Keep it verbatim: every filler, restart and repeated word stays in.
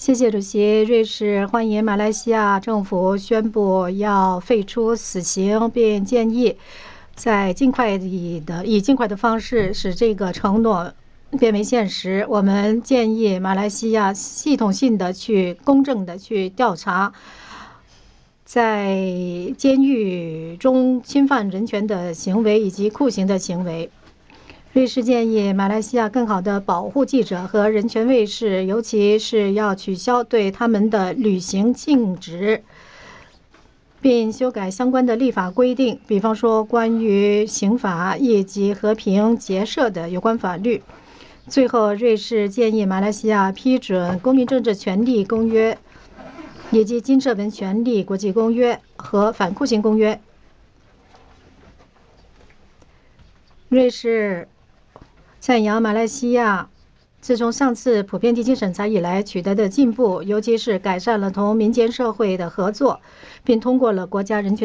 谢谢主席。瑞士欢迎马来西亚政府宣布要废除死刑，并建议在尽快的以尽快的方式使这个承诺变为现实。我们建议马来西亚系统性的去公正的去调查在监狱中侵犯人权的行为以及酷刑的行为。瑞士建议马来西亚更好地保护记者和人权卫士，尤其是要取消对他们的旅行禁止，并修改相关的立法规定，比方说关于刑法以及和平结社的有关法律。最后，瑞士建议马来西亚批准《公民政治权利公约》以及《经社文权利国际公约》和《反酷刑公约》。瑞士赞扬马来西亚自从上次普遍地精审查以来取得的进步，尤其是改善了同民间社会的合作，并通过了国家人权